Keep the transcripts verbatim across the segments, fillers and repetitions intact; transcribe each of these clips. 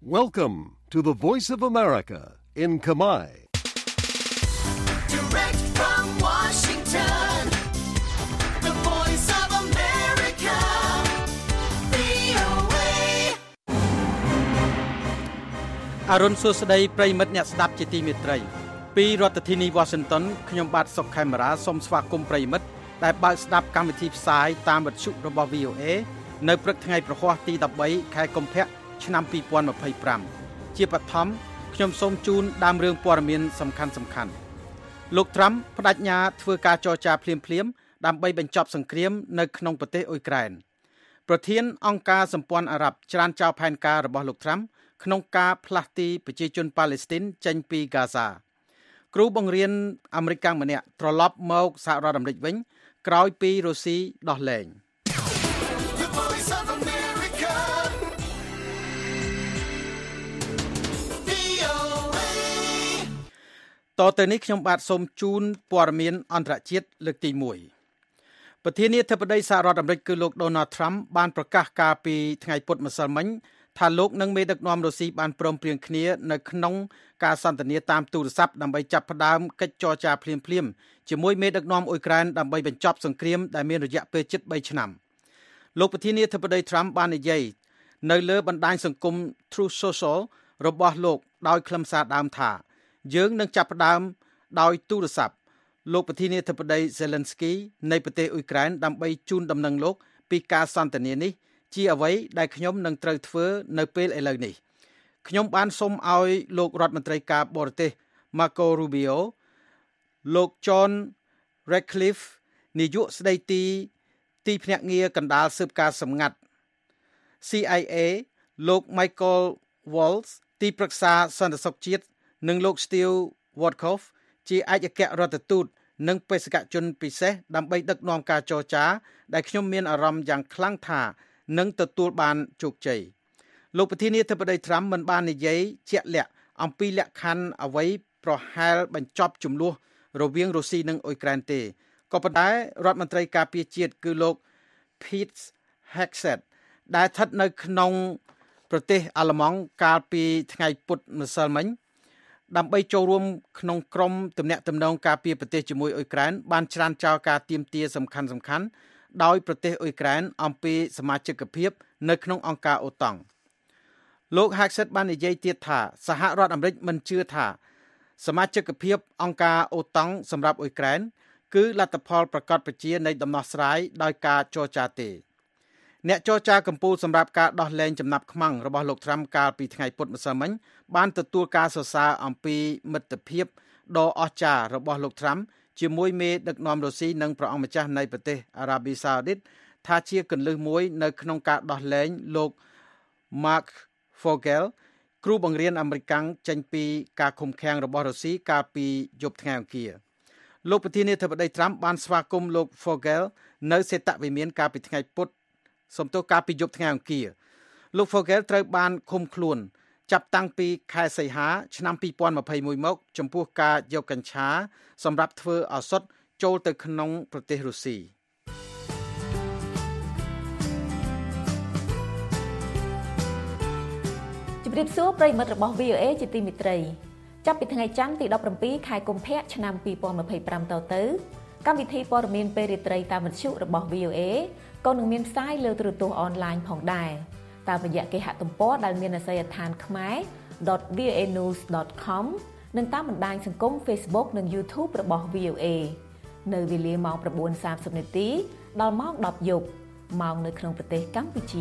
Welcome to the Voice of America in Khmer. Direct from Washington, the Voice of America, វី អូ เอអរុនសួស្តីប្រិយមិត្តអ្នកស្ដាប់ជាទីមេត្រីពីរដ្ឋធានី Washington ខ្ញុំបាទសុកខេមរាសូមស្វាគមន៍ប្រិយមិត្តដែលបើកស្ដាប់កម្មវិធីផ្សាយតាមវិទ្យុរបស់ វី អូ เอ នៅព្រឹកថ្ងៃប្រហ័សទីដប់បីខែកុម្ភៈឆ្នាំពីរពាន់ម្ភៃប្រាំជាបឋមខ្ញុំសូមជូនដើមរឿងព័ត៌មានសំខាន់សំខាន់លោកត្រាំបដិញ្ញាធ្វើការចរចាភ្លាមៗដើម្បីបញ្ចប់សង្គ្រាមនៅក្នុងប្រទេសអ៊ុយក្រែនប្រធានអង្គការសម្ព័ន្ធអារ៉ាប់ច្រានចោលផែនការរបស់លោកត្រាំក្នុងការផ្លាស់ទីប្រជាជនប៉ាឡេស្ទីនចេញពីហ្គាហ្សាគ្រូបង្រៀនអាមេរិកម្នាក់ត្រឡប់មកសហរដ្ឋអាមេរិកវិញក្រោយពីរុស្ស៊ីដោះលែងតទៅនេះខ្ញុំបាទសូមជូនព័ត៌មានអន្តរជាតិលើកទីមួយប្រធានាធិបតីសហរដ្ឋអាមេរិកគឺលោក Donald Trump បានប្រកាសកាលពីថ្ងៃពុធម្សិលមិញថាលោកនិងមេដឹកនាំរុស្ស៊ីបានព្រមព្រៀងគ្នានៅក្នុងការសន្ទនាតាមទូរស័ព្ទដើម្បីចាប់ផ្ដើមកិច្ចចរចាភ្លាមៗជាមួយមេដឹកនាំអ៊ុយក្រែនដើម្បីបញ្ចប់សង្គ្រាមដែលមានរយៈពេលជិតបីឆ្នាំលោកប្រធានាធិបតី Trump បាននិយាយនៅលើបណ្ដាញសង្គម Truth Social របស់លោកដោយខ្លឹមសារដើមថាយើងនឹងចាប់ផ្ដើមដោយទូរស័ព្ទលោកប្រធានាធិបតី Zelensky នៃប្រទេសអ៊ុយក្រែនដើម្បីជូនដំណឹងលោកពីការសន្ទនានេះជាអ្វីដែលខ្ញុំនឹងត្រូវធ្វើនៅពេលឥឡូវនេះខ្ញុំបានសូមឲ្យលោករដ្ឋមន្ត្រីការបរទេស Marco Rubio លោក John Ratcliffe នាយកស្ដីទីទីភ្នាក់ងារកណ្ដាលស៊ើបការសម្ងាត់ ซี ไอ เอ លោក Michael Waltz ទីប្រឹក្សាសន្តិសុខជាតិនិងលោក Steve Witkoff ជាឯកអគ្គរដ្ឋទូតនិងបេសកជនពិសេសដើម្បីដឹកនាំការចរចាដែលខ្ញុំមានអារម្មណ៍យ៉ាងខ្លាំងថានឹងទទួលបានជោគជ័យលោកប្រធានាធិបតី Trump មិនបាននិយាយជាក់លាក់អំពីលក្ខខណ្ឌអ្វីប្រហែលបញ្ចប់ជម្លោះរវាងរុស្ស៊ីនិងអ៊ុយក្រែនទេក៏ប៉ុន្តែរដ្ឋមន្ត្រីការពារជាតិគឺលោក Pete Hegseth ដែលស្ថិតនៅក្នុងប្រទេសអាល្លឺម៉ង់កាលពីថ្ងៃពុធម្សិលមិញដើម្បីចូលរួមក្នុងក្រុមទំនាក់ទំនងការពារប្រទេសជាមួយអ៊ុយក្រែនបានច្រានចោលការទាមទារសំខាន់សំខាន់ដោយប្រទេសអ៊ុយក្រែនអំពីសមាជិកភាពនៅក្នុងអង្គការអូតុងលោក Hegseth បាននិយាយទៀតថាសហរដ្ឋអាមេរិកមិនជឿថាសមាជិកភាពអង្គការអូតុងសម្រាប់អ៊ុយក្រែនគឺលទ្ធផលប្រកបប្រជានៃដំណោះស្រាយដោយការចរចាទេអ្នកចរចាកម្ពុជាសម្រាប់ការដោះលែងចំណាប់ខ្មាំងរបស់លោក Trump កាលពីថ្ងៃពុធម្សិលមិញបានទទួលការសរសើរអំពីមិត្តភាពដ៏អស្ចារ្យរបស់លោក Trump ជាមួយមេដឹកនាំរុស្ស៊ីនិងព្រះអង្គម្ចាស់នៃប្រទេសអារ៉ាប៊ីសាអូឌីតថាជាគន្លឹះមួយនៅក្នុងការដោះលែងលោក Mark Fogel គ្រូបង្រៀនអាមេរិកចេញពីការឃុំឃាំងរបស់រុស្ស៊ីកាលពីយប់ថ្ងៃអង្គារលោកប្រធានាធិបតី Trump បានស្វាគមន៍លោក Fogel នៅសេតវិមានកាលពីថ្ងៃពុធសំទោសកាលពីយប់ថ្ងៃអង្គារលោក Fogel ត្រូវបានឃុំខ្លួនចាប់តាំងពីខែសីហាឆ្នាំពីរពាន់ម្ភៃមួយមកចំពោះការយកកញ្ឆាសម្រាប់ធ្វើឱសថចូលទៅក្នុងប្រទេសរុស្ស៊ីជម្រាបសួរប្រិយមិត្តរបស់ វី អូ เอ ជាទីមេត្រីចាប់ពីថ្ងៃច័ន្ទទីដប់ប្រាំពីរខែកុម្ភៈឆ្នាំពីរពាន់ម្ភៃប្រាំតទៅកម្មវិធីព័ត៌មានពេលរាត្រីតាមវិទ្យុរបស់ វី អូ เอ ក៏នឹងមានផ្សាយលើទូរទស្សន៍អនឡាញផងដែរតាមរយៈគេហទំព័រដែលមានអាសយដ្ឋាន ខ្មែរ ដត វី អូ เอ ញូស ដត ខម និងតាមបណ្ដាញសង្គម Facebook និង YouTube របស់ វី អូ เอ នៅវេលាម៉ោង៩សាមសិបនាទីដល់ម៉ោងដប់យប់ម៉ោងនៅក្នុងប្រទេសកម្ពុជា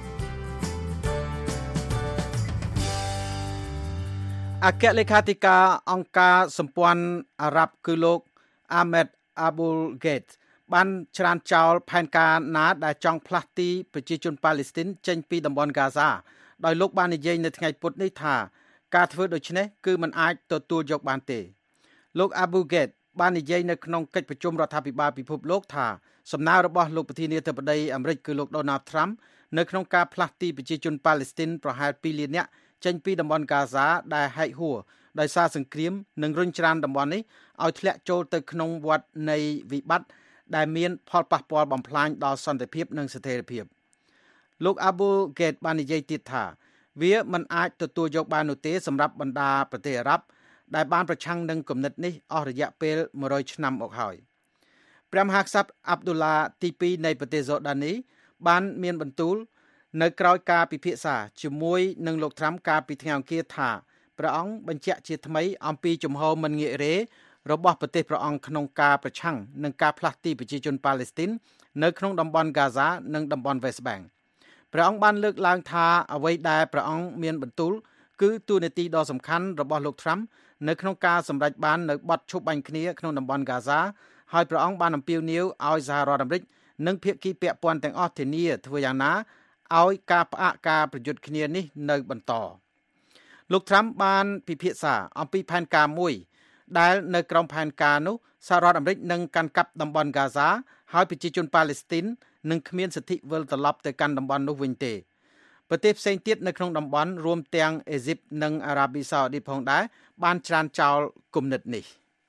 អគ្គលេខាធិការអង្គការសម្ព័ន្ធអារ៉ាប់គឺលោក Ahmed Abul Gheit បានច្រានចោលផែនការណាដែលចង់ផ្លាស់ទីប្រជាជនប៉ាឡេស្ទីនចេញពីតំបន់ហ្គាហ្សាដោយលោកបាននិយាយនៅថ្ងៃពុធនេះថាការធ្វើដូច្នេះគឺមិនអាចទទួលយកបានទេលោក Abu Gheit បាននិយាយនៅក្នុងកិច្ចប្រជុំរដ្ឋាភិបាលពិភពលោកថាសំណើរបស់លោកប្រធានាធិបតីអាមេរិកគឺលោក Donald Trump នៅក្នុងការផ្លាស់ទីប្រជាជនប៉ាឡេស្ទីនប្រហែលពីរលាននាក់ចេញពីតំបន់ហ្គាហ្សាដែលហែកហួរដោយសារសង្គ្រាមនិងរុញច្រានតំបន់នេះឲ្យធ្លាក់ចូលទៅក្នុងវដ្តនៃវិបត្តិដែលមានផលប៉ះពាល់បំផ្លាញដល់សន្តិភាពនិងស្ថិរភាពលោក Abu Gheit បាននិយាយទៀតថាវាមិនអាចទទួលយកបាននោះទេសម្រាប់បណ្ដាប្រទេសអារ៉ាប់ដែលបានប្រឆាំងនឹងគំនិតនេះអស់រយៈពេលមួយរយឆ្នាំមកហើយព្រះមហាក្សត្រអាប់ឌុលឡាទីពីរនៃប្រទេសសូដាននេះបានមានបន្ទូលនៅក្រោយការពិភាក្សាជាមួយនឹងលោកត្រាំកាលពីថ្ងៃអង្គារថាព្រះអង្គបញ្ជាក់ជាថ្មីអំពីជំហរមិនងាករេរបស់ប្រទេសព្រះអង្គក្នុងការប្រឆាំងនឹងការផ្លាស់ទីប្រជាជនប៉ាឡេស្ទីននៅក្នុងតំបន់ហ្គាហ្សានិងតំបន់វេស្តបែងព្រះអង្គបានលើកឡើងថាអ្វីដែលព្រះអង្គមានបន្ទូលគឺទូនាទីដ៏សំខាន់របស់លោកត្រាំនៅក្នុងការសម្រេចបាននៅបទឈប់បាញ់គ្នាក្នុងតំបន់ហ្គាហ្សាហើយព្រះអង្គបានអំពាវនាវឲ្យសហរដ្ឋអាមេរិកនិងភាគីពាក់ព័ន្ធទាំងអស់ធានាធ្វើយ៉ាងណាឲ្យការផ្អាកការប្រយុទ្ធគ្នានេះនៅបន្តលោកត្រាំបានពិភាក្សាអំពីផែនការមួយដែលនៅក្រោមផែនការនោះសហរដ្ឋអាមេរិកនឹងកាន់កាប់តំបន់ហ្គាហ្សាហើយប្រជាជនប៉ាឡេស្ទីននឹងគ្មានសិទ្ធិវិលត្រឡប់ទៅកាន់តំបន់នោះវិញទេប្រទេសផ្សេងទៀតនៅក្នុងតំបន់រួមទាំងអេស៊ីបនិងអារ៉ាប៊ីសាអូឌីតផងដែរបានច្រានចោលគំនិតនេះ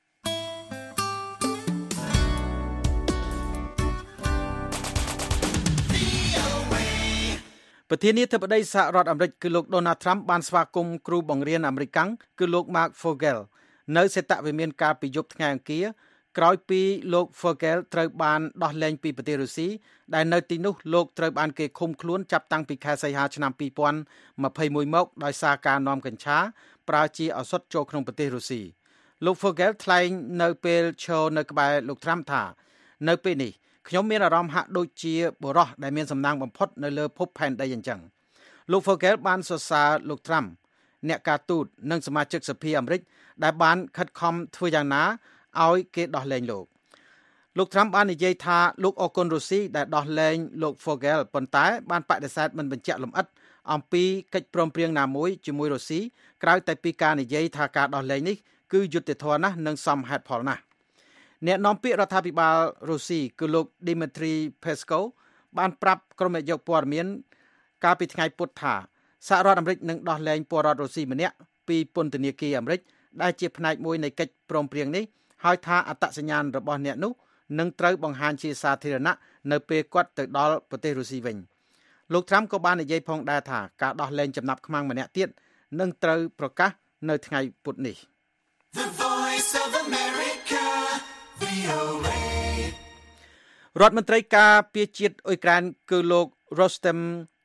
ប្រធានាធិបតីសហរដ្ឋអាមេរិកគឺលោក Donald Trump បានស្វាគមន៍គ្រូបង្រៀនអាមេរិកគឺលោក Mark Vogel នៅសេតវិមានកាលពីយប់ថ្ងៃអង្គារក្រោយពីលោក Vogel ត្រូវបានដោះលែងពីប្រទេសរុស្ស៊ីដែលនៅទីនោះលោកត្រូវបានគេឃុំខ្លួនចាប់តាំងពីខែសីហាឆ្នាំពីរពាន់ម្ភៃមួយមកដោយសារការនាំកញ្ឆាប្រើជាឱសថចូលក្នុងប្រទេសរុស្ស៊ីលោក Vogel ថ្លែងនៅពេលឈរនៅក្បែរលោក Trump ថានៅពេលនេះខ្ញុំមានអារម្មណ៍ហាក់ដូចជាបុរសដែលមានសំណាងបំផុតនៅលើភពផែនដីអញ្ចឹងលោក Vogel បានសរសើរលោក Trump អ្នកការទូតនិងសមាជិកសភាអាមេរិកដែលបានខិតខំធ្វើយ៉ាងណាឲ្យគេដោះលែងលោកលោក Trump បាននិយាយថាលោកអរគុណរុស្ស៊ីដែលដោះលែងលោក Vogel ប៉ុន្តែបានបដិសេធមិនបញ្ជាក់លម្អិតអំពីកិច្ចព្រមព្រៀងណាមួយជាមួយរុស្ស៊ីក្រៅតែពីការនិយាយថាការដោះលែងនេះគឺយុត្តិធម៌ណាស់និងសមហេតុផលណាស់អ្នកនាំពាក្យរដ្ឋាភិបាលរុស្ស៊ីគឺលោក Dmitry Peskov បានប្រាប់ក្រុមអ្នកយកព័ត៌មានកាលពីថ្ងៃពុធថាសហរដ្ឋអាមេរិកនឹងដោះលែងពលរដ្ឋរុស្ស៊ីម្នាក់ពីពន្ធនាគារអាមេរិកដែលជាផ្នែកមួយនៃកិច្ចព្រមព្រៀងនេះហើយថាអត្តសញ្ញាណរបស់អ្នកនោះនឹងត្រូវបង្ហាញជាសាធារណៈនៅពេលគាត់ទៅដល់ប្រទេសរុស្ស៊ីវិញលោក Trump ក៏បាននិយាយផងដែរថាការដោះលែងចំណាប់ខ្មាំងម្នាក់ទៀតនឹងត្រូវប្រកាសនៅថ្ងៃពុធនេះ The Voice of America វី អូ เอរដ្ឋមន្ត្រីការពារជាតិអ៊ុយក្រែនគឺលោក Rostem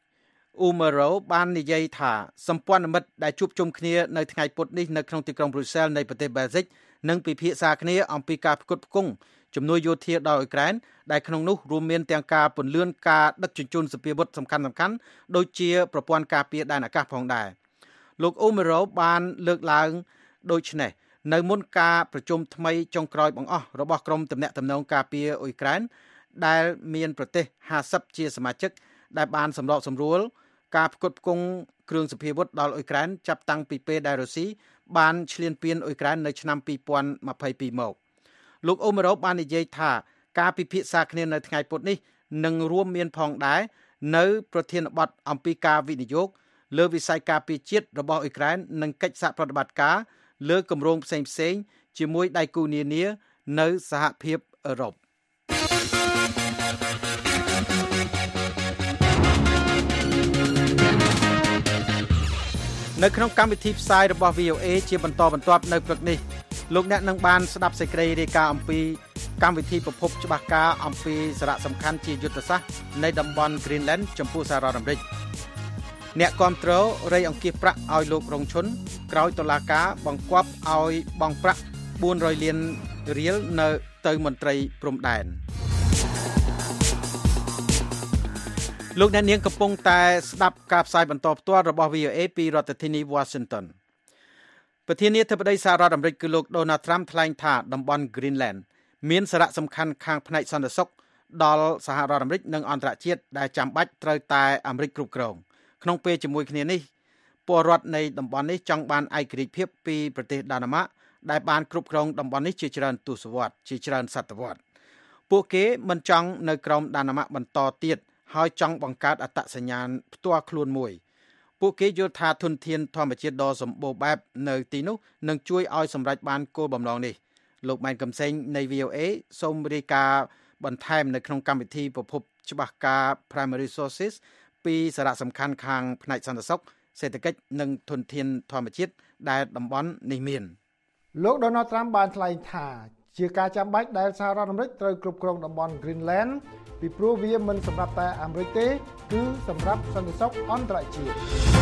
Umerov បាននិយាយថាសម្ព័ន្ធមិត្តដែលជួបជុំគ្នានៅថ្ងៃពុធនេះនៅក្នុងទីក្រុង Brussels នៃប្រទេស Belgium នឹងពិភាក្សាគ្នាអំពីការផ្គត់ផ្គង់ជំនួយយោធាដល់អ៊ុយក្រែនដែលក្នុងនោះរួមមានទាំងការពន្លឿនការដឹកជញ្ជូនសពាវុធសំខាន់ៗដូចជាប្រព័ន្ធការពារដែនអាកាសផងដែរលោក Umerov បានលើកឡើងដូចនេះនៅមុនការប្រជុំថ្មីចុងក្រោយបង្អស់របស់ក្រុមទំនាក់ទំនងការពារអ៊ុយក្រែនដែលមានប្រទេសห้าสิบជាសមាជិកដែលបានសម្របសម្រួលការផ្គត់ផ្គង់គ្រឿងសព្វាវុធដល់អ៊ុយក្រែនចាប់តាំងពីពេលដែលរុស្ស៊ីបានឈ្លានពានអ៊ុយក្រែននៅឆ្នាំពីរពាន់ម្ភៃពីរមកលោកអូមេរ៉ូបាននិយាយថាការពិភាក្សាគ្នានៅថ្ងៃពុធនេះនឹងរួមមានផងដែរនៅប្រធានបទអំពីការវិនិយោគលើវិស័យការពារជាតិរបស់អ៊ុយក្រែននិងកិច្ចសហប្រតិបត្តិការលើគម្រោងផ្សេងៗជាមួយដៃគូនានានៅសហភាពអឺរ៉ុបនៅក្នុងកម្មវិធីផ្សាយរបស់ វី អូ เอ ជាបន្តបន្ទាប់នៅព្រឹកនេះលោកអ្នកនឹងបានស្ដាប់សេចក្តីរាយការណ៍អំពីកម្មវិធីប្រភពច្បាស់ការអំពីសារៈសំខាន់ជាយុទ្ធសាស្ត្រនៃតំបន់ Greenland ចំពោះសហរដ្ឋអាមេរិកអ្នកគាំទ្ររៃអង្គាសប្រាក់ឲ្យលោករងឈុនក្រោយតុលាការបង្គាប់ឲ្យបង់ប្រាក់បួនរយលានរៀលនៅទៅមន្ត្រីព្រំដែនលោកអ្នកនាងកំពុងតែស្ដាប់ការផ្សាយបន្តផ្ទាល់របស់ វី អូ เอ ពីរដ្ឋធានី Washington ប្រធានាធិបតីសហរដ្ឋអាមេរិកគឺលោក Donald Trump ថ្លែងថាតំបន់ Greenland មានសារៈសំខាន់ខាងផ្នែកសន្តិសុខដល់សហរដ្ឋអាមេរិកនិងអន្តរជាតិដែលចាំបាច់ត្រូវតែអាមេរិកគ្រប់គ្រងក្នុងពេលជាមួយគ្នានេះពលរដ្ឋនៃតំបន់នេះចង់បានឯករាជ្យភាពពីប្រទេសដាណឺម៉ាកដែលបានគ្រប់គ្រងតំបន់នេះជាច្រើនទសវត្សរ៍ជាច្រើនសតវត្សរ៍ពួកគេមិនចង់នៅក្រោមដាណឺម៉ាកបន្តទៀតហើយចង់បង្កើតអត្តសញ្ញាណផ្ទាល់ខ្លួនមួយពួកគេយល់ថាធនធានធម្មជាតិដ៏សម្បូរបែបនៅទីនោះនឹងជួយឲ្យសម្រេចបានគោលបំណងនេះលោកម៉ែនកំសែងនៃ វី អូ เอ សូមរាយការណ៍បន្ថែមនៅក្នុងកម្មវិធីប្រភពច្បាស់ការ Primary Sources ពីសារៈសំខាន់ខាងផ្នែកសន្តិសុខសេដ្ឋកិច្ចនិងធនធានធម្មជាតិដែលតំបន់នេះមានលោក Donald Trump បានថ្លែងថាជាការចាំបាច់ដែលសហរដ្ឋអាមេរិកត្រូវគ្រប់គ្រងតំបន់ Greenland ពីព្រោះវាមិនសម្រាប់តែអាមេរិកទេគឺសម្រាប់សន្តិសុខអន្តរជាតិ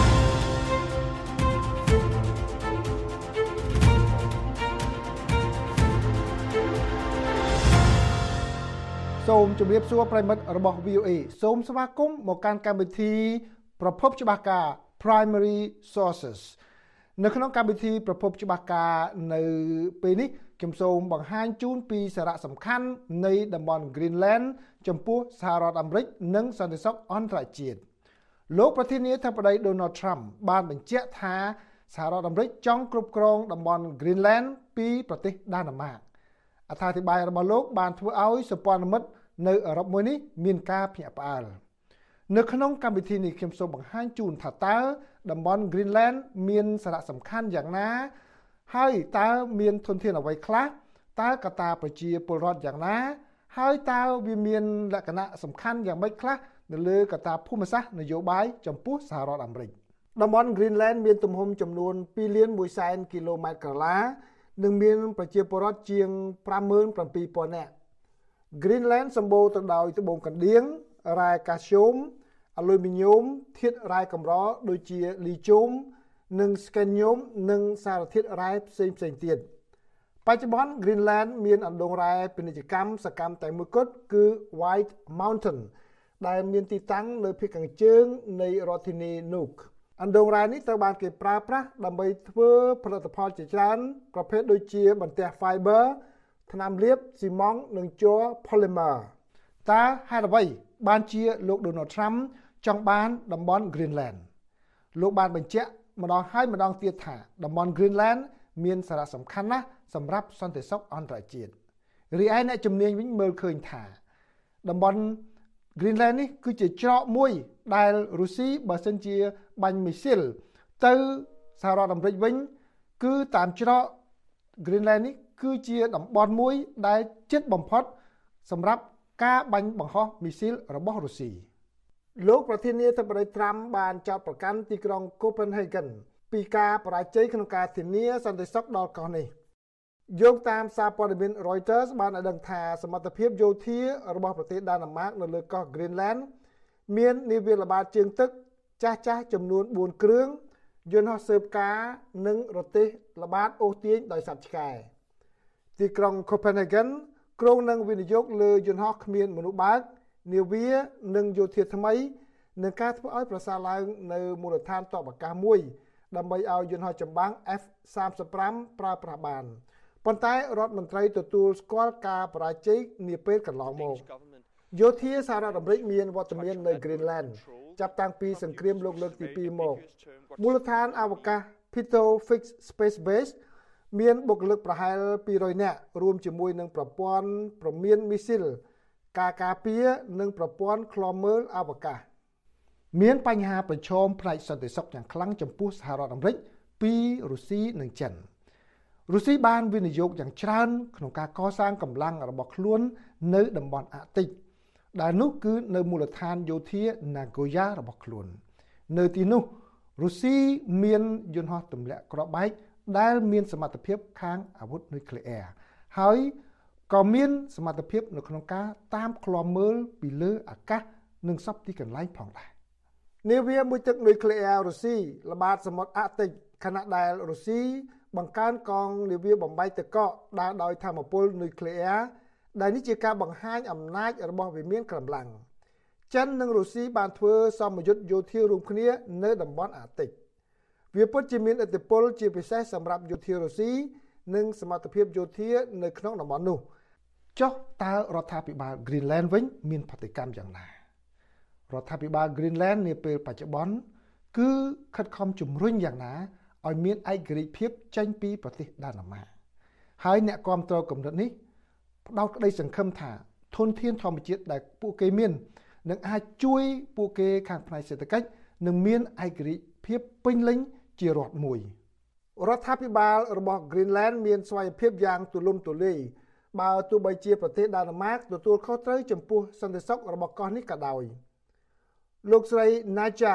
សូមជម្រាបសួរប្រិមិត្តរបស់ វី អូ អេ សូមស្វាគមន៍មកកាន់កម្មវិធីប្រភពច្បាស់ការ Primary Sources នៅក្នុងកម្មវិធីប្រភពច្បាស់ការនៅពេលនេះខ្ញុំសូមបង្ហាញជូនពីសារៈសំខាន់នៃតំបន់ Greenland ចំពោះសហរដ្ឋអាមេរិកនិងសន្តិសុខអន្តរជាតិលោកប្រធានាធិបតី Donald Trump បានបញ្ជាក់ថាសហរដ្ឋអាមេរិកចង់គ្រប់គ្រងតំបន់ Greenland ពីប្រទេសដាណឺម៉ាកអត្ថាធិប្បាយរបស់លោកបានធ្វើឲ្យសម្ព័ន្ធមិត្តនៅអឺរ៉ុបមួយនេះមានការភ្ញាក់ផ្អើលនៅក្នុងកម្មវិធីនេះខ្ញុំសូមបង្ហាញជូនថាតើតំបន់ Greenland មានសារៈសំខាន់យ៉ាងណាហើយតើមានធនធានអ្វីខ្លះតើកត្តាប្រជាពលរដ្ឋយ៉ាងណាហើយតើវាមានលក្ខណៈសំខាន់យ៉ាងម៉េចខ្លះនៅលើកត្តាភូមិសាស្ត្រនយោបាយចំពោះសហរដ្ឋអាមេរិកតំបន់ Greenland មានទំហំចំនួនពីរលានមួយសែនគីឡូម៉ែត្រក្រឡានិងមានប្រជាពលរដ្ឋជាង ប្រាំម៉ឺនប្រាំពីរពាន់ នាក់ Greenland សម្បូរទៅដោយត្បូងកណ្ដៀងរ៉ែកាល់ស្យូមអាលុយមីញ៉ូមធាតុរ៉ែកម្រដូចជាលីជូមនិងស្កេនញ៉ូមនិងសារធាតុរ៉ែផ្សេងផ្សេងទៀតបច្ចុប្បន្ន Greenland មានអណ្ដូងរ៉ែពាណិជ្ជកម្មសកម្មតែមួយគត់គឺ White Mountain ដែលមានទីតាំងនៅភាគខាងជើងនៃរដ្ឋធានី Nuuk អណ្ដូងរ៉ែនេះត្រូវបានគេប្រើប្រាស់ដើម្បីធ្វើផលិតផលជាច្រើនប្រភេទដូចជាបន្ទះ fiber ថ្នាំលាបស៊ីម៉ង់និងជ័រ polymer តើហេតុអ្វីបានជាលោក Donald Trump ចង់បានតំបន់ Greenland លោកបានបញ្ជាក់ម្ដងហើយម្ដងទៀតថាតំបន់ Greenland មានសារៈសំខាន់ណាស់សម្រាប់សន្តិសុខអន្តរជាតិរីឯអ្នកជំនាញវិញមើលឃើញថាតំបន់ Greenland នេះគឺជាច្រកមួយដែលរុស្ស៊ីបើសិនជាបាញ់មីស៊ីលទៅសហរដ្ឋអាមេរិកវិញគឺតាមច្រក Greenland នេះគឺជាតំបន់មួយដែលជិតបំផុតសម្រាប់ការបាញ់បង្ហោះមីស៊ីលរបស់រុស្ស៊ីលោកប្រធានាធិបតី Trump បានចោទប្រកាន់ទីក្រុង Copenhagen ពីការបរាជ័យក្នុងការធានាសន្តិសុខដល់កោះនេះយោងតាមសារព័ត៌មាន Reuters បានឲ្យដឹងថាសមត្ថភាពយោធារបស់ប្រទេសដាណឺម៉ាកនៅលើកោះ Greenland មាននាវាល្បាតជើងទឹកចាស់ចាស់ចំនួនបួនគ្រឿងយន្តហោះស៊ើបការនិងរទេះល្បាតអូសទាញដោយសត្វឆ្កែទីក្រុង Copenhagen គ្រោងនឹងវិនិយោគលើយន្តហោះគ្មានមនុស្សបើកនាវានិងយោធាថ្មីនឹងការធ្វើឲ្យប្រសើរឡើងនៅមូលដ្ឋានទ័ពអាកាសមួយដើម្បីឲ្យយន្តហោះចម្បាំង F សាមសិបប្រាំ ប្រើប្រាស់បានប៉ុន្តែរដ្ឋមន្ត្រីទទួលស្គាល់ការបរាជ័យនាពេលកន្លងមកយោធាសហរដ្ឋអាមេរិកមានវត្តមាននៅ Greenland ចាប់តាំងពីសង្គ្រាមលោកលើកទីពីរមកមូលដ្ឋានអវកាស Pitot Fixed Space Base មានបុគ្គលិកប្រហែលពីររយនាក់រួមជាមួយនឹងប្រព័ន្ធព្រមានមីស៊ីលការការពារនិងប្រព័ន្ធឃ្លាំមើលអវកាសមានបញ្ហាប្រឈមផ្នែកសន្តិសុខយ៉ាងខ្លាំងចំពោះសហរដ្ឋអាមេរិកពីរុស្ស៊ីនិងចិនរុស្ស៊ីបានវិនិយោគយ៉ាងច្រើនក្នុងការកសាងកម្លាំងរបស់ខ្លួននៅតំបន់អាកទិកដែលនោះគឺនៅមូលដ្ឋានយោធា Nagoya របស់ខ្លួននៅទីនោះរុស្ស៊ីមានយន្តហោះទម្លាក់គ្រាប់បែកដែលមានសមត្ថភាពខាងអាវុធនុយក្លេអ៊ែរហើយក៏មានសមត្ថភាពនៅក្នុងការតាមឃ្លាំមើលពីលើអាកាសនិងសពទីកន្លែងផងដែរនាវាមួយទឹកនុយក្លេអ៊ែររុស្ស៊ីល្បាតសមុទ្រអាកទិកខណៈដែលរុស្ស៊ីបង្កើនកងនាវាបំបែកទឹកកកដើរដោយថាមពលនុយក្លេអ៊ែរដែលនេះជាការបង្ហាញអំណាចរបស់វិមានកម្លាំងចិននិងរុស្ស៊ីបានធ្វើសមយុទ្ធយោធារួមគ្នានៅតំបន់អាកទិកវាពិតជាមានឥទ្ធិពលជាពិសេសសម្រាប់យោធារុស្ស៊ីនិងសមត្ថភាពយោធានៅក្នុងតំបន់នោះចុះតើរដ្ឋាភិបាល Greenland វិញមានផតិកម្មយ៉ាងណារដ្ឋាភិបាល Greenland នាពេលបច្ចុប្បន្នគឺខិតខំជំរុញយ៉ាងណាឲ្យមានឯករាជ្យភាពចេញពីប្រទេសដាណឺម៉ាកហើយអ្នកគាំទ្រគំនិតនេះផ្ដោតក្តីសង្ឃឹមថាធនធានធម្មជាតិដែលពួកគេមាននឹងអាចជួយពួកគេខាងផ្នែកសេដ្ឋកិច្ចនិងមានឯករាជ្យភាពពេញលេញជារដ្ឋមួយរដ្ឋាភិបាលរបស់ Greenland មានស្វ័យភាពយ៉ាងទូលំទូលាយបើទោះបីជាប្រទេសដាណឺម៉ាកទទួលខុសត្រូវចំពោះសន្តិសុខរបស់កោះនេះក៏ដោយលោកស្រី Naja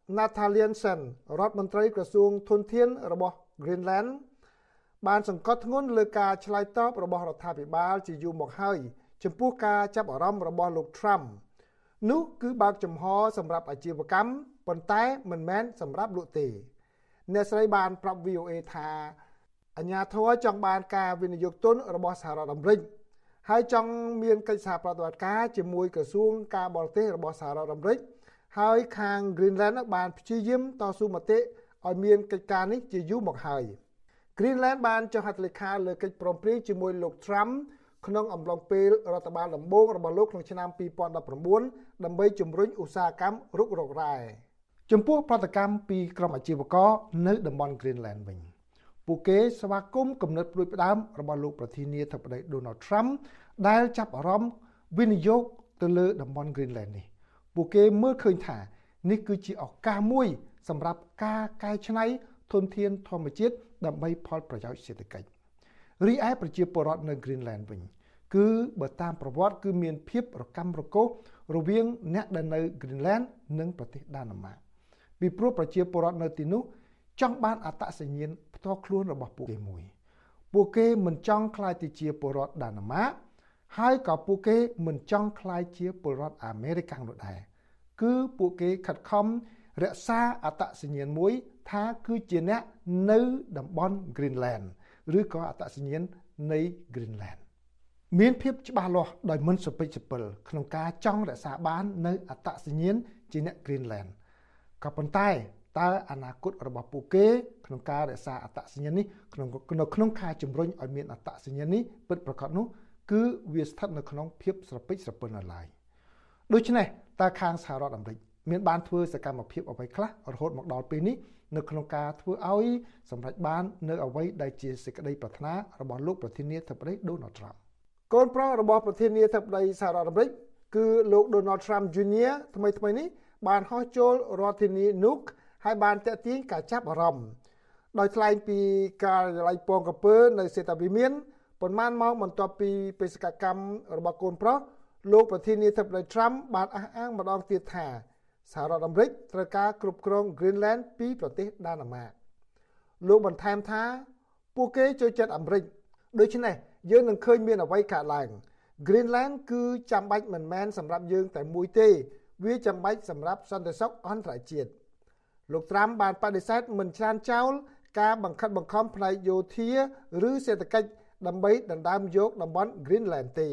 Nathanielsen រដ្ឋមន្ត្រីក្រសួងធនធានរបស់ Greenland បានសង្កត់ធ្ងន់លើការឆ្លើយតបរបស់រដ្ឋាភិបាលជាយូរមកហើយចំពោះការចាប់អារម្មណ៍របស់លោក Trump នោះគឺបើកចំហសម្រាប់អាជីវកម្មប៉ុន្តែមិនមែនសម្រាប់លក់ទេអ្នកស្រីបានប្រាប់ វី អូ เอ ថាអាជ្ញាធរចង់បានការវិនិយោគទុនរបស់សហរដ្ឋអាមេរិកហើយចង់មានកិច្ចសហប្រតិបត្តិការជាមួយក្រសួងការបរទេសរបស់សហរដ្ឋអាមេរិកហើយខាង Greenland បានព្យាយាមតស៊ូមតិឲ្យមានកិច្ចការនេះជាយូរមកហើយ Greenland បានចុះហត្ថលេខាលើកិច្ចព្រមព្រៀងជាមួយលោក Trump ក្នុងអំឡុងពេលរដ្ឋបាលដំបូងរបស់លោកក្នុងឆ្នាំពីរពាន់ដប់ប្រាំបួនដើម្បីជំរុញឧស្សាហកម្មរុករករ៉ែចំពោះប្រតិកម្មពីក្រុមអាជីវករនៅតំបន់ Greenland វិញពួកគេស្វាគមន៍គំនិតព្រួយផ្ដើមរបស់លោកប្រធានាធិបតី Donald Trump ដែលចាប់អារម្មណ៍វិនិយោគទៅលើតំបន់ Greenland នេះពួកគេមើលឃើញថានេះគឺជាឱកាសមួយសម្រាប់ការកែច្នៃធនធានធម្មជាតិដើម្បីផលប្រយោជន៍សេដ្ឋកិច្ចរីឯប្រជាពលរដ្ឋនៅ Greenland វិញគឺបើតាមប្រវត្តិគឺមានភាពរកាំរកូសរវាងអ្នកដែលនៅ Greenland និងប្រទេសដាណឺម៉ាកពីព្រោះប្រជាពលរដ្ឋនៅទីនោះចង់បានអត្តសញ្ញាណផ្ទាល់ខ្លួនរបស់ពួកគេមួយពួកគេមិនចង់ក្លាយទៅជាពលរដ្ឋដាណឺម៉ាកហើយក៏ពួកគេមិនចង់ក្លាយជាពលរដ្ឋអាមេរិកនោះដែរគឺពួកគេខិតខំរក្សាអត្តសញ្ញាណមួយថាគឺជាអ្នកនៅតំបន់ Greenland ឬក៏អត្តសញ្ញាណនៃ Greenland មានភាពច្បាស់លាស់ដោយមិនសុពិចសុពិលក្នុងការចង់រក្សាបាននៅអត្តសញ្ញាណជាអ្នក Greenland ក៏ប៉ុន្តែតើអនាគតរបស់ពួកគេក្នុងការរក្សាអត្តសញ្ញាណនេះក្នុងនៅក្នុងការជំរុញឲ្យមានអត្តសញ្ញាណនេះពិតប្រាកដនោះគឺវាស្ថិតនៅក្នុងភាពស្រពេចស្រពិលនៅឡើយដូច្នេះតើខាងសហរដ្ឋអាមេរិកមានបានធ្វើសកម្មភាពអ្វីខ្លះរហូតមកដល់ពេលនេះនៅក្នុងការធ្វើឲ្យសម្រេចបាននៅអ្វីដែលជាសេចក្តីប្រាថ្នារបស់លោកប្រធានាធិបតី Donald Trump កូនប្រុសរបស់ប្រធានាធិបតីសហរដ្ឋអាមេរិកគឺលោក Donald Trump ជូនីយរ ថ្មីថ្មីនេះបានហោះចូលរដ្ឋធានី Nuuk ហើយបានតាក់ទាញការចាប់អារម្មណ៍ដោយថ្លែងពីការិយាល័យពងក្រពើនៅសេតាវិមានប៉ុន្មានម៉ោងបន្ទាប់ពីបេសកកម្មរបស់កូនប្រុសលោកប្រធានាធិបតី Trump បានអះអាងម្ដងទៀតថាសហរដ្ឋអាមេរិកត្រូវការគ្រប់គ្រង Greenland ពីប្រទេសដាណឺម៉ាកលោកបន្ថែមថាពួកគេចូលចិត្តអាមេរិកដូច្នេះយើងនឹងឃើញមានអ្វីកើតឡើង Greenland គឺចាំបាច់មិនមែនសម្រាប់យើងតែមួយទេវាចាំបាច់សម្រាប់សន្តិសុខអន្តរជាតិលោក Trump បានបដិសេធមិនច្រានចោលការបង្ខិតបង្ខំផ្នែកយោធាឬសេដ្ឋកិច្ចដើម្បីដណ្ដើមយកតំបន់ Greenland ទេ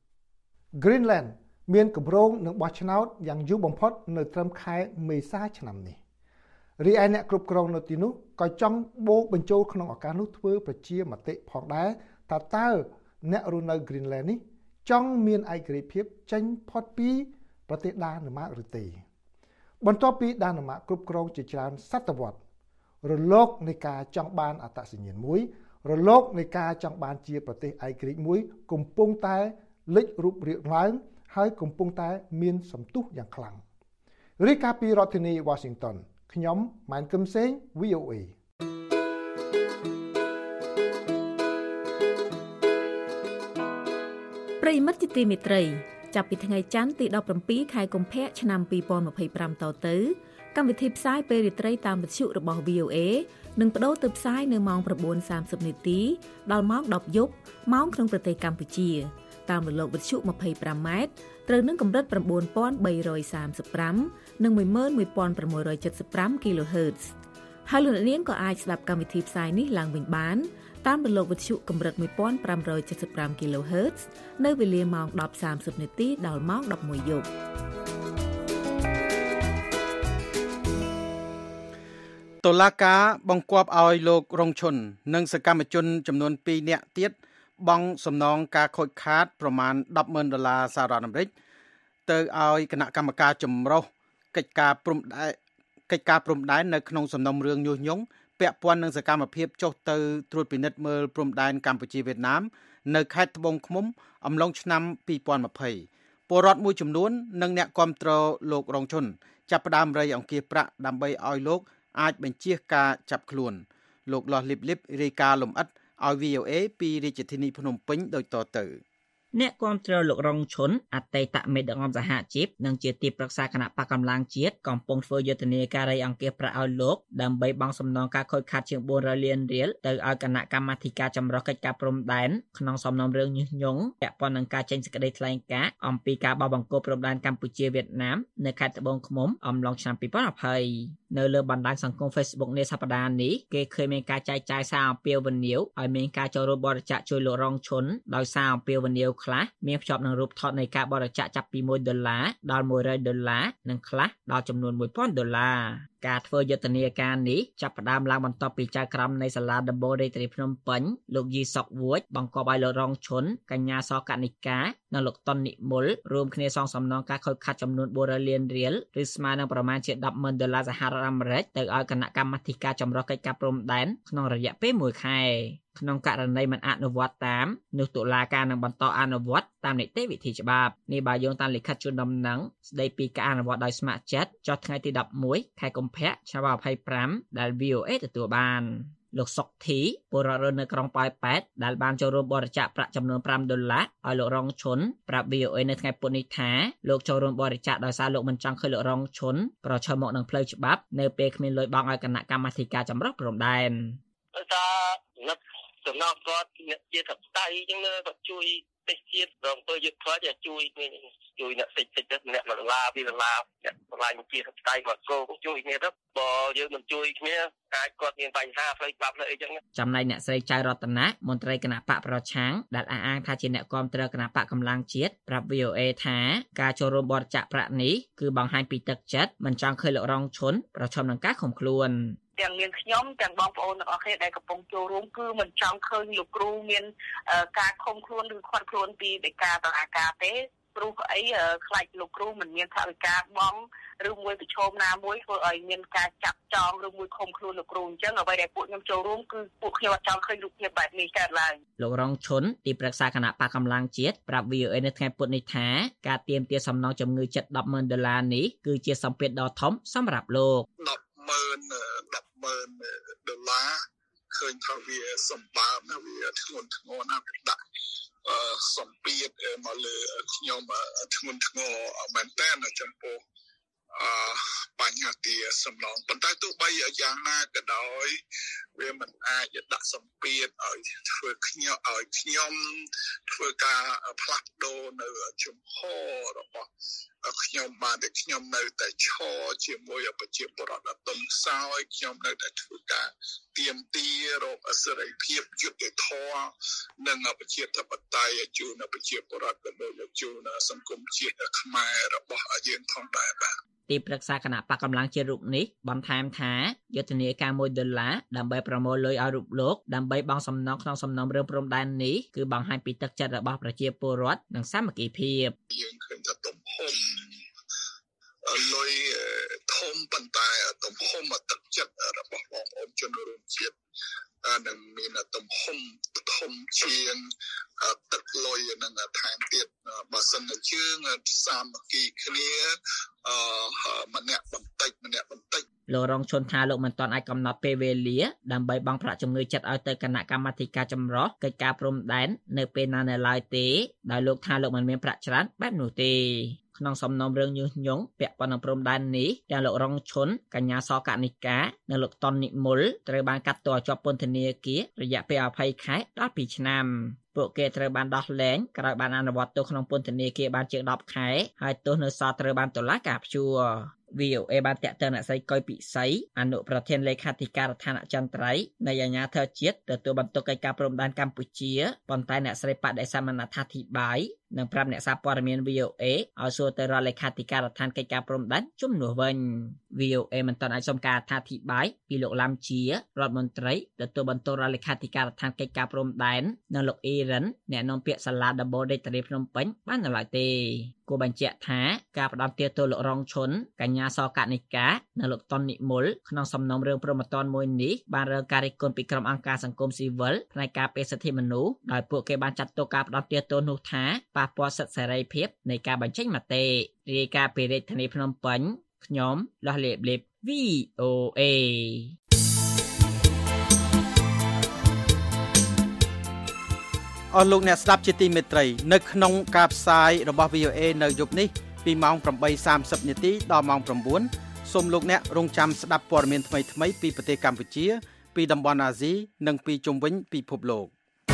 Greenland មានគម្រោងនឹងបោះឆ្នោតយ៉ាងយូរបំផុតនៅត្រឹមខែមេសាឆ្នាំនេះរីឯអ្នកគ្រប់គ្រងនៅទីនោះក៏ចង់បូកបញ្ចូលក្នុងឱកាសនោះធ្វើប្រជាមតិផងដែរថាតើអ្នករស់នៅ Greenland នេះចង់មានឯករាជ្យភាពចេញផុតពីប្រទេសដាណឺម៉ាកឬទេបន្ទាប់ពីដាណឺម៉ាកគ្រប់គ្រងជាច្រើនសតវត្សរលកនៃការចង់បានអត្តសញ្ញាណមួយរលកនៃការចង់បានជាប្រទេសឯករាជ្យមួយកំពុងតែលេចរូបរាងឡើងហើយកំពុងតែមានសន្ទុះយ៉ាងខ្លាំងរាយការណ៍ពីរដ្ឋធានី Washington ខ្ញុំម៉ែនកឹមសេង វី អូ เอប្រិយមិត្តជាទីមេត្រីចាប់ពីថ្ងៃច័ន្ទទីដប់ប្រាំពីរខែកុម្ភៈឆ្នាំពីរពាន់ម្ភៃប្រាំតទៅកម្មវិធីផ្សាយពេលរាត្រីតាមវិទ្យុរបស់ វី អូ เอ នឹងប្តូរទៅផ្សាយនៅម៉ោង ៩ សាមសិប នាទីដល់ម៉ោង ដប់ យប់ម៉ោងក្នុងប្រទេសកម្ពុជាតាមរលកវិទ្យុ ម្ភៃប្រាំ ម៉ែត្រត្រូវនឹងកម្រិត ៩,៣សាមសិបប្រាំ និង មួយម៉ឺនមួយពាន់ប្រាំមួយរយចិតសិបប្រាំ kHz ហើយលោកអ្នកនាងក៏អាចស្ដាប់កម្មវិធីផ្សាយនេះឡើងវិញបានតាមរលកវិទ្យុកម្រិត មួយពាន់ប្រាំរយចិតសិបប្រាំ kHz នៅវេលាម៉ោង ដប់សាមសិប នាទីដល់ម៉ោង ដប់មួយ យប់តុលាការបង្គាប់ឲ្យលោករងឈុននិងសកម្មជនចំនួនពីរនាក់ទៀតបង់សំណងការខូចខាតប្រមាណ ដប់ម៉ឺនដុល្លារសហរដ្ឋអាមេរិកទៅឲ្យគណៈកម្មការចម្រុះកិច្ចការព្រំដែនកិច្ចការព្រំដែននៅក្នុងសំណុំរឿងញុះញង់ពាក់ព័ន្ធនឹងសកម្មភាពចុះទៅត្រួតពិនិត្យមើលព្រំដែនកម្ពុជាវៀតណាមនៅខេត្តត្បូងឃ្មុំអំឡុងឆ្នាំពីរពាន់ម្ភៃពលរដ្ឋមួយចំនួននិងអ្នកគាំទ្រលោករងឈុនចាប់ផ្ដើមរៃអង្គាសប្រាក់ដើម្បីឲ្យលោកអាចបញ្ជាការចាប់ខ្លួនលោកលាស់លីបលីបរាយការណ៍លម្អិតឲ្យ វី អូ เอ ពីរាជធានីភ្នំពេញដូចតទៅអ្នកគាំទ្រលោករងឈុនអតីតមេដឹកនាំសហជីពនិងជាទីប្រឹក្សាគណៈបកកម្លាំងជាតិកំពុងធ្វើយុទ្ធនាការរៃអង្គាសប្រាក់ឲ្យលោកដើម្បីបង់សំណងការខូចខាតជាងbốnរយលានរៀលទៅឲ្យគណៈកម្មាធិការចម្រុះកិច្ចការព្រំដែនក្នុងសំណុំរឿងញុះញង់ពាក់ព័ន្ធនឹងការចេញសេចក្តីថ្លែងការណ៍អំពីការបោះបង្គោលព្រំដែនកម្ពុជាវៀតណាមនៅខេត្តត្បូងឃ្មុំអំឡុងឆ្នាំពីរពាន់ยี่สิบនៅលើបណ្ដាញសង្គម Facebook នាសប្តាហ៍នេះគេឃើញមានការចែកចាយសារអំពាវនាវឲ្យមានការចូលរួមបរិច្ចាគជួយលោករងឈុនដោយសារអំពាវនាវខ្លះមានភ្ជាប់នឹងរូបថតនៃការបរិច្ចាគចាប់ពីមួយដុល្លារដល់មួយរយដុល្លារនិងខ្លះដល់ចំនួនមួយពាន់ដុល្លារការធ្វើយុទ្ធនាការនេះចាប់ផ្ដើមឡើងបន្ទាប់ពីចៅក្រមនៃសាលាដំបូងរាជធានីភ្នំពេញលោកយីសុកវួចបង្គាប់ឲ្យលោករងឈុនកញ្ញាសកនិកានិងលោកតុននិមលរួមគ្នាសងសំណងការខូចខាតចំនួនbốnរយលានរៀលឬស្មើនឹងប្រមាណជាដប់ម៉ឺនដុល្លារសហរដ្ឋអាមេរិកទៅឲ្យគណៈកម្មាធិការចម្រុះកិច្ចការព្រំដែនក្នុងរយៈពេលមួយខែក្នុងករណីមិនអនុវត្តតាមនោះតុលាការនឹងបន្តអនុវត្តតាមនីតិវិធីច្បាប់នេះបើយោងតាមលិខិតជូនដំណឹងស្ដីពីការអនុវត្តដោយស្ម័គ្រចិត្តចុះថ្ងៃទីដប់មួយខែកុម្ភៈឆ្នាំยี่สิบห้าដែល វី អូ เอ ទទួលបានលោកសុកធីពលរដ្ឋនៅក្រុងប៉ោយប៉ែតដែលបានចូលរួមបរិច្ចាគប្រាក់ចំនួនfiveដុល្លារឲ្យលោករងឈុនប្រាប់ វី អូ เอ នៅថ្ងៃពុធនេះថាលោកចូលរួមបរិច្ចាគដោយសារលោកមិនចង់ឃើញលោករងឈុនប្រឈមមុខនឹងផ្លូវច្បាប់នៅពេលគ្មានលុយបង់ឲ្យគណៈកម្មាធិការចម្រុះព្រំដែនថាសំណងគាត់ជាសប្តាហ៍អញ្ចឹងគាត់ជួយទេសជាតិរងទៅយុទ្ធផ្លាច់ជួយជួយអ្នកសិចសិចទៅអ្នកដុល្លារពីរដុល្លារអ្នកបន្លាយជាសប្តាហ៍មកគោជួយគ្នាទៅបើយើងមិនជួយគ្នាអាចគាត់មានបញ្ហាផ្លូវច្បាប់លើអីចឹងចំណែកអ្នកស្រីចៅរតនាមន្ត្រីគណៈបកប្រឆាំងដែលអះអាងថាជាអ្នកគាំទ្រគណៈបកកម្លាំងជាតិប្រាប់ វី អូ เอ ថាការចូលរួមបរិច្ចាគប្រាក់នេះគឺបង្ហាញពីទឹកចិត្តមិនចង់ឃើញលោករងឈុនប្រឈមនឹងការឃុំខ្លួនទាំងនាងខ្ញុំទាំងបងប្អូនទាំងអស់គ្នាដែលកំពុងចូលរួមគឺមិនចង់ឃើញលោកគ្រូមានការឃុំខ្លួនឬខាត់ខ្លួនពីដោយការតឡាការទេព្រោះអីខ្លាចលោកគ្រូមិនមានថវិកាបង់ឬមួយប្រឈមណាមួយធ្វើឲ្យមានការចាប់ចងឬមួយឃុំខ្លួនលោកគ្រូអញ្ចឹងអ្វីដែលពួកខ្ញុំចូលរួមគឺពួកខ្ញុំអត់ចង់ឃើញរូបភាពបែបនេះកើតឡើងលោករងឈុនទីប្រឹក្សាគណៈបកកម្លាំងជាតិប្រាប់ វី អូ เอ នៅថ្ងៃពុធនេះថាការទាមទារសំណងជំងឺចិត្តដប់ម៉ឺនដុល្លារនេះគឺជាសម្ពាធដ៏ធំសម្រាប់លោកដប់ម៉ឺនដប់ម៉ឺនដុល្លារឃើញថាវាសម្បើមណាវាធ្ងន់ធ្ងរណាស់វាដាក់អឺសម្ពាធមកលើខ្ញុំធ្ងន់ធ្ងរមែនតើចំពោះអឺបញ្ហាទីសំឡងប៉ុន្តែទោះបីយ៉ាងណាក៏ដោយវាមិនអាចដាក់សម្ពាធឲ្យធ្វើខ្ញុំឲ្យខ្ញុំធ្វើការផ្លាស់ប្ដូរនៅជំហររបស់ខ្ញុំបានតែខ្ញុំនៅតែឈរជាមួយប្រជាពលរដ្ឋដ៏ទុំខ្សោយខ្ញុំនៅតែធ្វើការទាមទាររកសេរីភាពយុត្តិធម៌និងប្រជាធិបតេយ្យជូនប្រជាពលរដ្ឋក៏ដូចជូនសង្គមជាតិខ្មែររបស់យើងផងដែរបាទទីប្រឹក្សាគណៈបកកម្លាំងជាតិរូបនេះបន្ថែមថាយុទ្ធនាការមួយដុល្លារដើម្បីប្រមូលលុយឲ្យរូបលោកដើម្បីបង់សំណងក្នុងសំណុំរឿងព្រំដែននេះគឺបង្ហាញពីទឹកចិត្តរបស់ប្រជាពលរដ្ឋនិងសាមគ្គីភាពយើងឃើញថាទំហំលុយធំប៉ុន្តែទំហំទឹកចិត្តរបស់បងប្អូនជនរួមជាតិនឹងមានទំហំធំជាងទឹកលុយនឹងថែមទៀតបើសិនជាយើងសាមគ្គីគ្នាអឺម្នាក់បន្តិចម្នាក់បន្តិចលោករងឈុនថាលោកមិនទាន់អាចកំណត់ពេលវេលាដើម្បីបង់ប្រាក់ជំងឺចិត្តឲ្យទៅគណៈកម្មាធិការចម្រុះកិច្ចការព្រំដែននៅពេលណានៅឡើយទេដោយលោកថាលោកមិនមានប្រាក់ច្រើនបែបនោះទេក្នុងសំណុំរឿងញុះញង់ពាក់ព័ន្ធនឹងព្រំដែននេះទាំងលោករងឈុនកញ្ញាសកនិកានិងលោកតុននិមលត្រូវបានកាត់ទោសជាប់ពន្ធនាគាររយៈពេលยี่สิบខែដល់ពីរឆ្នាំពួកគេត្រូវបានដោះលែងក្រោយបានអនុវត្តទោសក្នុងពន្ធនាគារបានជាងដប់ខែហើយទោសនៅសល់ត្រូវបានតុលាការព្យួរ វី អូ เอ បានតាក់ទងអ្នកស្រីកុយពិសីអនុប្រធានលេខាធិការដ្ឋានអចិន្ត្រៃយ៍នៃអាជ្ញាធរជាតិទទួលបន្ទុកកិច្ចការព្រំដែនកម្ពុជាប៉ុន្តែអ្នកស្រីបដិសេធមិនអត្ថាធិប្បាយនិងប្រាប់អ្នកសារព័ត៌មាន វី អូ เอ ឲ្យសួរទៅរដ្ឋលេខាធិការដ្ឋានកិច្ចការព្រំដែនជំនួសវិញ វី អូ เอ មិនទាន់អាចសុំការអត្ថាធិប្បាយពីលោកឡាំជារដ្ឋមន្ត្រីទទួលបន្ទុករដ្ឋលេខាធិការដ្ឋានកិច្ចការព្រំដែននិងលោកអ៊ីរ៉ានអ្នកនាំពាក្យសាលាដំបូងរាជធានីភ្នំពេញបាននៅឡើយទេគួរបញ្ជាក់ថាការផ្ដំទាទោសលោករងឈុនកញ្ញាសកនិកានិងលោកតុននិមលក្នុងសំណុំរឿងព្រហ្មទណ្ឌមួយនេះបានរើការរិះគន់ពីក្រុមអង្គការសង្គមស៊ីវិលផ្នែកការពារសិទ្ធិមនុស្សដោយពួកគេបានចាត់ទុកការផ្ដំទាទោសនោះថាប៉ះពាល់សិទ្ធិសេរីភាពនៃការបញ្ចេញមតិរាយការណ៍ពីរាជធានីភ្នំពេញខ្ញុំលោះលេបលេប វី អូ เอអស់លោកអ្នកស្ដាប់ជាទីមេត្រីនៅក្នុងការផ្សាយរបស់ វី អូ เอ នៅយប់នេះពីម៉ោង ប្រាំបីសាមសិប នាទីដល់ម៉ោង ៩ សូមលោកអ្នករងចាំស្ដាប់ព័ត៌មានថ្មីៗពីប្រទេសកម្ពុជាពីតំបន់អាស៊ីនិងពីជុំវិញពិភពលោក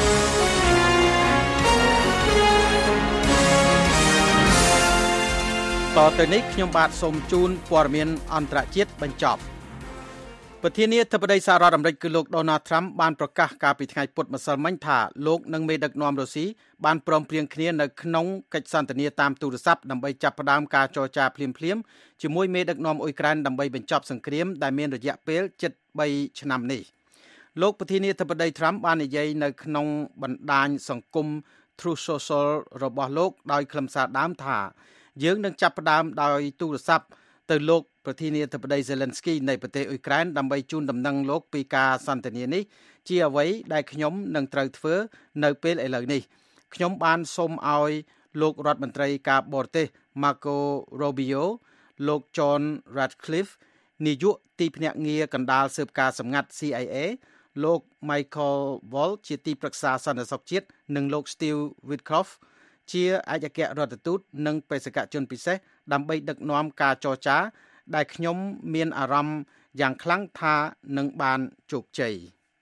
តទៅនេះខ្ញុំបាទសូមជូនព័ត៌មានអន្តរជាតិបញ្ចប់ប្រធានាធិបតីសហរដ្ឋអាមេរិកគឺលោក Donald Trump បានប្រកាសកាលពីថ្ងៃពុធម្សិលមិញថាលោកនិងមេដឹកនាំរុស្ស៊ីបានព្រមព្រៀងគ្នានៅក្នុងកិច្ចសន្ទនាតាមទូរស័ព្ទដើម្បីចាប់ផ្ដើមការចរចាភ្លាមៗជាមួយមេដឹកនាំអ៊ុយក្រែនដើម្បីបញ្ចប់សង្គ្រាមដែលមានរយៈពេលជិតបីឆ្នាំនេះលោកប្រធានាធិបតី Trump បាននិយាយនៅក្នុងបណ្ដាញសង្គម Truth Social របស់លោកដោយខ្លឹមសារដើមថាយើងនឹងចាប់ផ្ដើមដោយទូរស័ព្ទទៅលោកប្រធានាធិបតី Zelensky នៃប្រទេសអ៊ុយក្រែនដើម្បីជូនដំណឹងលោកពីការសន្ទនានេះជាអ្វីដែលខ្ញុំនឹងត្រូវធ្វើនៅពេលឥឡូវនេះខ្ញុំបានសូមឲ្យលោករដ្ឋមន្ត្រីការបរទេស Marco Rubio លោក John Ratcliffe នាយកទីភ្នាក់ងារកណ្ដាលស៊ើបការសម្ងាត់ C I A លោក Michael Waltz ជាទីប្រឹក្សាសន្តិសុខជាតិនិងលោក Steve Witkoff ជាឯកអគ្គរដ្ឋទូតនិងបេសកជនពិសេសដើម្បីដឹកនាំការចរចាដែលខ្ញុំមានអារម្មណ៍យ៉ាងខ្លាំងថានឹងបានជោគជ័យ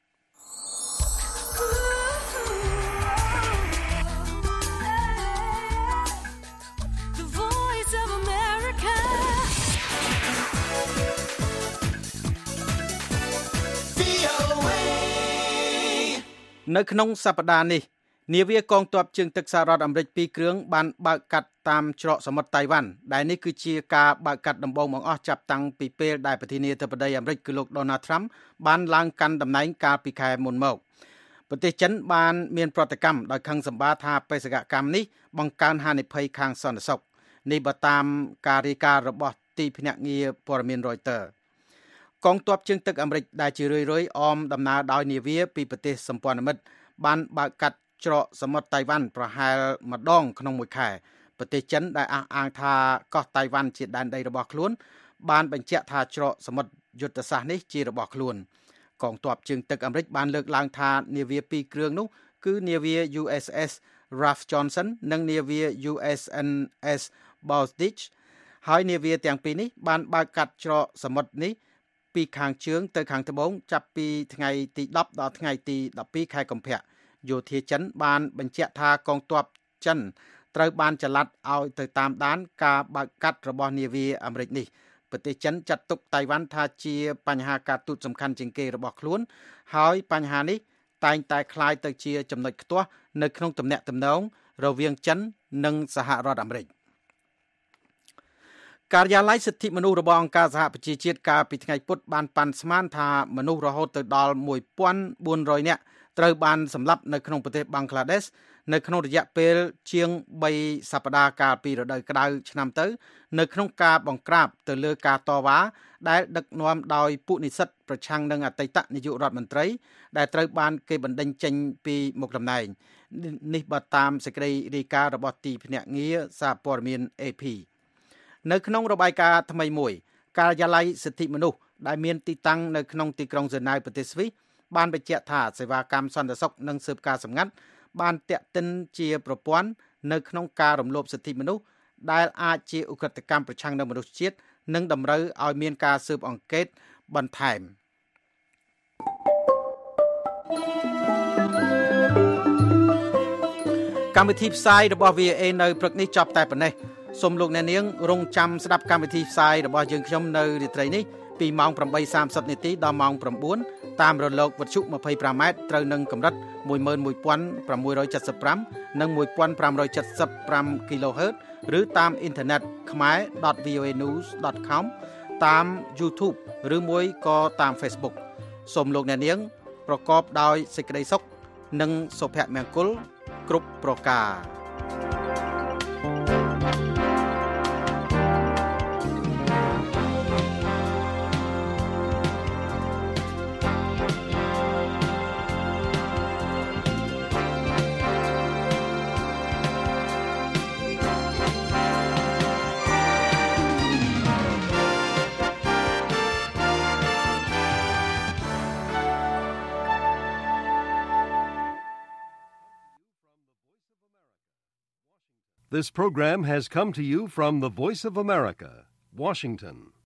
នៅក្នុងសប្តាហ៍នេះនាវាកងទ័ពជើងទឹកសហរដ្ឋអាមេរិកពីរគ្រឿងបានបើកកាត់តាមច្រកសមុទ្រតៃវ៉ាន់ដែលនេះគឺជាការបើកកាត់ដំបូងបង្អស់ចាប់តាំងពីពេលដែលប្រធានាធិបតីអាមេរិកគឺលោក Donald Trump បានឡើងកាន់តំណែងកាលពីខែមុនមកប្រទេសចិនបានមានប្រតិកម្មដោយខឹងសម្បាថាបេសកកម្មនេះបង្កើនហានិភ័យខាងសន្តិសុខនេះបើតាមការរាយការណ៍របស់ទីភ្នាក់ងារព័ត៌មាន Reuters កងទ័ពជើងទឹកអាមេរិកដែលជារឿយៗអមដំណើរដោយនាវាពីប្រទេសសម្ព័ន្ធមិត្តបានបើកកាត់ច្រកសមុទ្រតៃវ៉ាន់ប្រហែលម្ដងក្នុងមួយខែប្រទេសចិនដែលអះអាងថាកោះតៃវ៉ាន់ជាដែនដីរបស់ខ្លួនបានបញ្ជាក់ថាច្រកសមុទ្រយុទ្ធសាស្ត្រនេះជារបស់ខ្លួនកងទ័ពជើងទឹកអាមេរិកបានលើកឡើងថានាវាពីរគ្រឿងនោះគឺនាវា U S S Ralph Johnson និងនាវា U S N S Baldrige ហើយនាវាទាំងពីរនេះបានបើកកាត់ច្រកសមុទ្រនេះពីខាងជើងទៅខាងត្បូងចាប់ពីថ្ងៃទីដប់ដល់ថ្ងៃទីដប់ពីរខែកុម្ភៈយោធាចិនបានបញ្ជាក់ថាកងទ័ពចិនត្រូវបានចល័តឲ្យទៅតាមដានការបើកកាត់របស់នាវាអាមេរិកនេះប្រទេសចិនចាត់ទុកតៃវ៉ាន់ថាជាបញ្ហាការទូតសំខាន់ជាងគេរបស់ខ្លួនហើយបញ្ហានេះតែងតែคล้ายទៅជាចំណុចខ្ទាស់នៅក្នុងទំនាក់ទំនងរវាងចិននិងសហរដ្ឋអាមេរិកការិយាល័យសិទ្ធិមនុស្សរបស់អង្គការសហប្រជាជាតិកាលពីថ្ងៃពុធបានប៉ាន់ស្មានថាមនុស្សរហូតទៅដល់មួយពាន់បួនរយនាក់ត្រូវបានសម្លាប់នៅក្នុងប្រទេសបង់ក្លាដេសនៅក្នុងរយៈពេលជាងបីសប្តាហ៍កាលពីរដូវក្តៅឆ្នាំទៅនៅក្នុងការបង្ក្រាបទៅលើការតវ៉ាដែលដឹកនាំដោយពួកនិស្សិតប្រឆាំងនឹងអតីតនាយករដ្ឋមន្ត្រីដែលត្រូវបានគេបណ្តេញចេញពីមុខតំណែងនេះបើតាមសេចក្តីរាយការណ៍របស់ទីភ្នាក់ងារសារព័ត៌មាន A P នៅក្នុងរបាយការណ៍ថ្មីមួយការិយាល័យសិទ្ធិមនុស្សដែលមានទីតាំងនៅក្នុងទីក្រុងហ្សឺណែវប្រទេសស្វីសបានបញ្ជាក់ថាសេវាកម្មសន្តិសុខនិងស៊ើបការសម្ងាត់បានតាក់ទិនជាប្រព័ន្ធនៅក្នុងការរំលោភសិទ្ធិមនុស្សដែលអាចជាឧក្រិដ្ឋកម្មប្រឆាំងនឹងមនុស្សជាតិនិងតម្រូវឲ្យមានការស៊ើបអង្កេតបន្ថែមកម្មវិធីផ្សាយរបស់ V O A នៅព្រឹកនេះចប់តែប៉ុណ្ណេះសូមលោកអ្នកនាងរងចាំស្ដាប់កម្មវិធីផ្សាយរបស់យើងខ្ញុំនៅរាត្រីនេះពីម៉ោង ប្រាំបីសាមសិប នាទីដល់ម៉ោង 9 តាមរលកវិទ្យុ ยี่สิบห้า ម៉ែត្រត្រូវនឹងកម្រិត một một sáu bảy七ห้า និង một five seven five គីឡូហឺត ឬតាមអ៊ីនធឺណិត khmae dot v o a news dot com តាម YouTube ឬមួយក៏តាម Facebook សូមលោកអ្នកនាងប្រកបដោយសេចក្តីសុខនិងសុភមង្គលគ្រប់ប្រការ This program has come to you from the Voice of America, Washington.